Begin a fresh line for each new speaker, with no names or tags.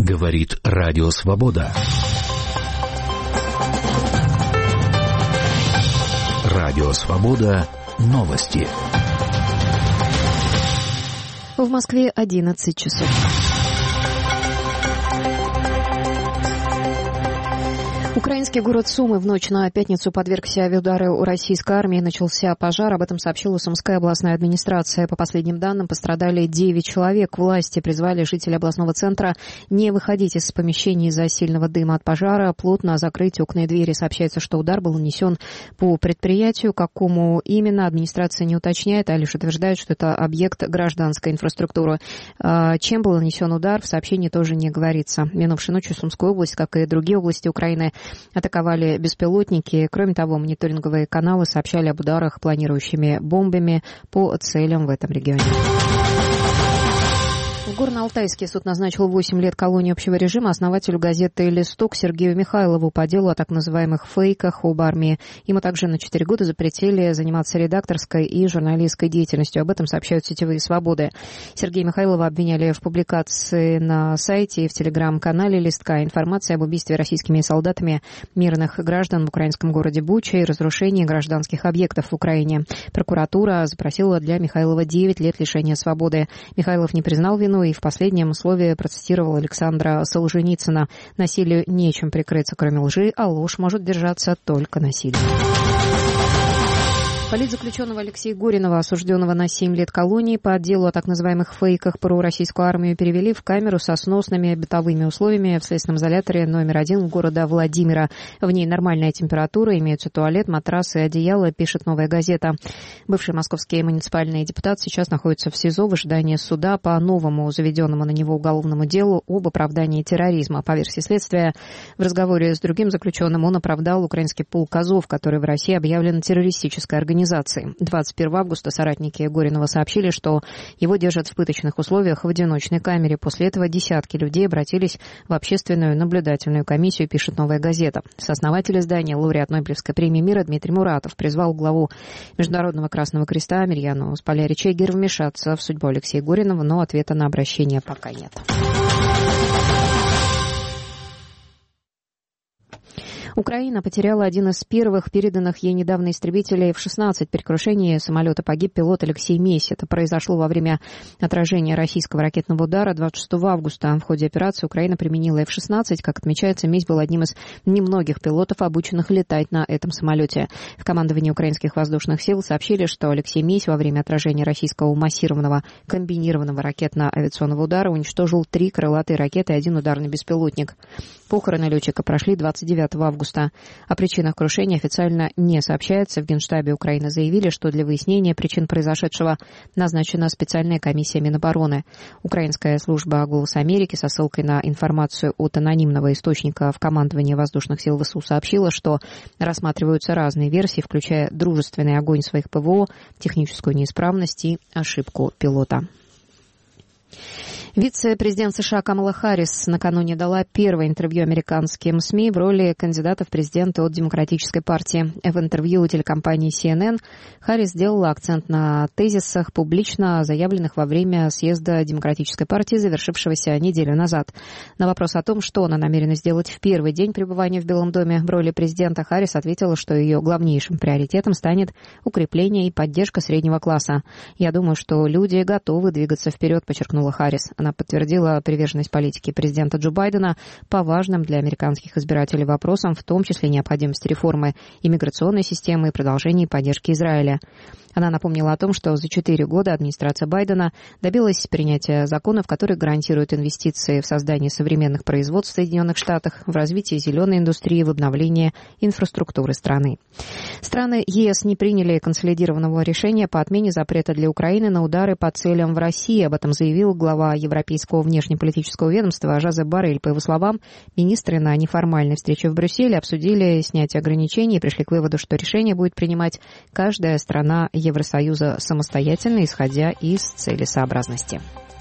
Говорит Радио Свобода. Радио Свобода. Новости.
В Москве 11 часов. Украинский город Сумы в ночь на пятницу подвергся авиаудару российской армии. Начался пожар. Об этом сообщила Сумская областная администрация. По последним данным, пострадали 9 человек. Власти призвали жителей областного центра не выходить из помещений из-за сильного дыма от пожара, плотно закрыть окна и двери. Сообщается, что удар был нанесен по предприятию. Какому именно, администрация не уточняет, а лишь утверждает, что это объект гражданской инфраструктуры. Чем был нанесен удар, в сообщении тоже не говорится. Минувшей ночью Сумскую область, как и другие области Украины, атаковали беспилотники. Кроме того, мониторинговые каналы сообщали об ударах планирующими бомбами по целям в этом регионе. В Горно-Алтайский суд назначил 8 лет колонии общего режима основателю газеты «Листок» Сергею Михайлову по делу о так называемых фейках об армии. Ему также на 4 года запретили заниматься редакторской и журналистской деятельностью. Об этом сообщают сетевые «Свободы». Сергея Михайлова обвиняли в публикации на сайте и в телеграм-канале «Листка» информации об убийстве российскими солдатами мирных граждан в украинском городе Буча и разрушении гражданских объектов в Украине. Прокуратура запросила для Михайлова 9 лет лишения свободы. Михайлов не признал вину и в последнем слове процитировал Александра Солженицына: «Насилию нечем прикрыться, кроме лжи, а ложь может держаться только насилием». Политзаключенного Алексея Горинова, осужденного на 7 лет колонии по делу о так называемых фейках про российскую армию, перевели в камеру со сносными бытовыми условиями в следственном изоляторе номер 1 города Владимира. В ней нормальная температура, имеются туалет, матрасы и одеяло, пишет «Новая газета». Бывший московский муниципальный депутат сейчас находится в СИЗО в ожидании суда по новому заведенному на него уголовному делу об оправдании терроризма. По версии следствия, в разговоре с другим заключенным он оправдал украинский полк «Азов», который в России объявлен террористической организацией. 21 августа соратники Горинова сообщили, что его держат в пыточных условиях в одиночной камере. После этого десятки людей обратились в общественную наблюдательную комиссию, пишет «Новая газета». Сооснователь издания, лауреат Нобелевской премии мира Дмитрий Муратов призвал главу Международного Красного Креста Мирьяну Споляри-Чегер вмешаться в судьбу Алексея Горинова, но ответа на обращение пока нет. Украина потеряла один из первых переданных ей недавно истребителей F-16. При крушении самолета погиб пилот Алексей Месь. Это произошло во время отражения российского ракетного удара 26 августа. В ходе операции Украина применила F-16. Как отмечается, Месь был одним из немногих пилотов, обученных летать на этом самолете. В командовании украинских воздушных сил сообщили, что Алексей Месь во время отражения российского массированного комбинированного ракетно-авиационного удара уничтожил 3 крылатые ракеты и 1 ударный беспилотник. Похороны летчика прошли 29 августа. О причинах крушения официально не сообщается. В Генштабе Украины заявили, что для выяснения причин произошедшего назначена специальная комиссия Минобороны. Украинская служба «Голос Америки» со ссылкой на информацию от анонимного источника в командовании воздушных сил ВСУ сообщила, что рассматриваются разные версии, включая дружественный огонь своих ПВО, техническую неисправность и ошибку пилота. Вице-президент США Камала Харрис накануне дала первое интервью американским СМИ в роли кандидата в президенты от Демократической партии. В интервью телекомпании CNN Харрис сделала акцент на тезисах, публично заявленных во время съезда Демократической партии, завершившегося неделю назад. На вопрос о том, что она намерена сделать в первый день пребывания в Белом доме в роли президента, Харрис ответила, что ее главнейшим приоритетом станет укрепление и поддержка среднего класса. «Я думаю, что люди готовы двигаться вперед», подчеркнула Харрис. Она подтвердила приверженность политике президента Джо Байдена по важным для американских избирателей вопросам, в том числе необходимости реформы иммиграционной системы и продолжения поддержки Израиля. Она напомнила о том, что за 4 года администрация Байдена добилась принятия законов, которые гарантируют инвестиции в создание современных производств в Соединенных Штатах, в развитие зеленой индустрии, в обновление инфраструктуры страны. Страны ЕС не приняли консолидированного решения по отмене запрета для Украины на удары по целям в России. Об этом заявил глава Европейского внешнеполитического ведомства Жозеп Боррель. По его словам, министры на неформальной встрече в Брюсселе обсудили снятие ограничений и пришли к выводу, что решение будет принимать каждая страна Евросоюза самостоятельно, исходя из целесообразности.